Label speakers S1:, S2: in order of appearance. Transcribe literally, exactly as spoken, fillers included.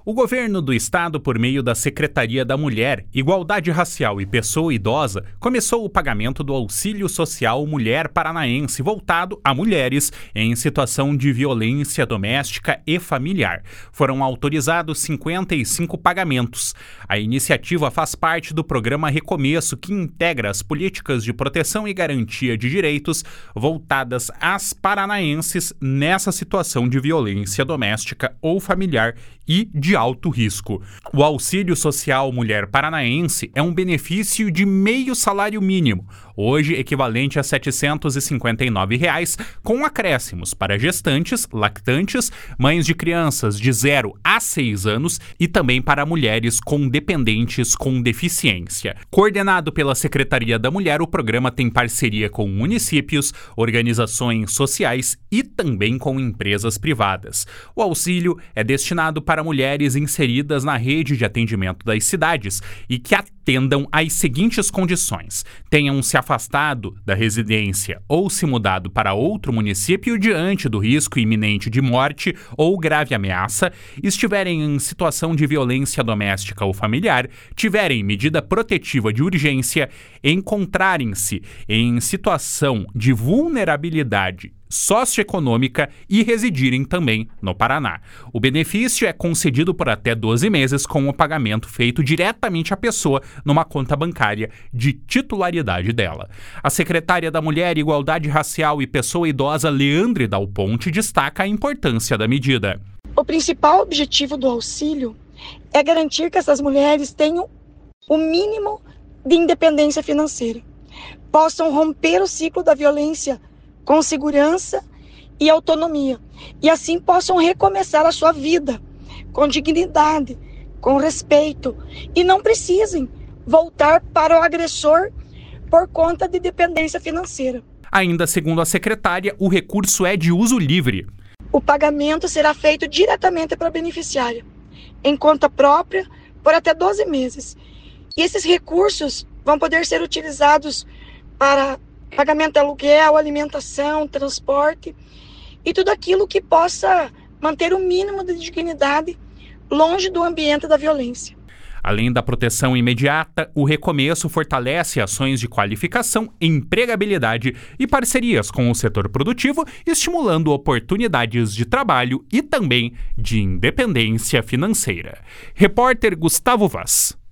S1: O governo do estado, por meio da Secretaria da Mulher, Igualdade Racial e Pessoa Idosa, começou o pagamento do Auxílio Social Mulher Paranaense voltado a mulheres em situação de violência doméstica e familiar. Foram autorizados cinquenta e cinco pagamentos. A iniciativa faz parte do programa Recomeço, que integra as políticas de proteção e garantia de direitos voltadas às paranaenses nessa situação de violência doméstica ou familiar e de alto risco. O Auxílio Social Mulher Paranaense é um benefício de meio salário mínimo, hoje equivalente a setecentos e cinquenta e nove reais, com acréscimos para gestantes, lactantes, mães de crianças de zero a seis anos e também para mulheres com dependentes com deficiência. Coordenado pela Secretaria da Mulher, o programa tem parceria com municípios, organizações sociais e também com empresas privadas. O auxílio é destinado para mulheres inseridas na rede de atendimento das cidades e que atendam às seguintes condições: tenham se afastado da residência ou se mudado para outro município diante do risco iminente de morte ou grave ameaça, estiverem em situação de violência doméstica ou familiar, tiverem medida protetiva de urgência, encontrarem-se em situação de vulnerabilidade socioeconômica e residirem também no Paraná. O benefício é concedido por até doze meses com o pagamento feito diretamente à pessoa numa conta bancária de titularidade dela. A secretária da Mulher, Igualdade Racial e Pessoa Idosa, Leandre Dal Ponte, destaca a importância da medida.
S2: O principal objetivo do auxílio é garantir que essas mulheres tenham o mínimo de independência financeira, possam romper o ciclo da violência com segurança e autonomia, e assim possam recomeçar a sua vida com dignidade, com respeito, e não precisem voltar para o agressor por conta de dependência financeira.
S1: Ainda segundo a secretária, o recurso é de uso livre.
S2: O pagamento será feito diretamente para a beneficiária, em conta própria, por até doze meses. E esses recursos vão poder ser utilizados para pagamento de aluguel, alimentação, transporte e tudo aquilo que possa manter o mínimo de dignidade longe do ambiente da violência.
S1: Além da proteção imediata, o Recomeço fortalece ações de qualificação, empregabilidade e parcerias com o setor produtivo, estimulando oportunidades de trabalho e também de independência financeira. Repórter Gustavo Vaz.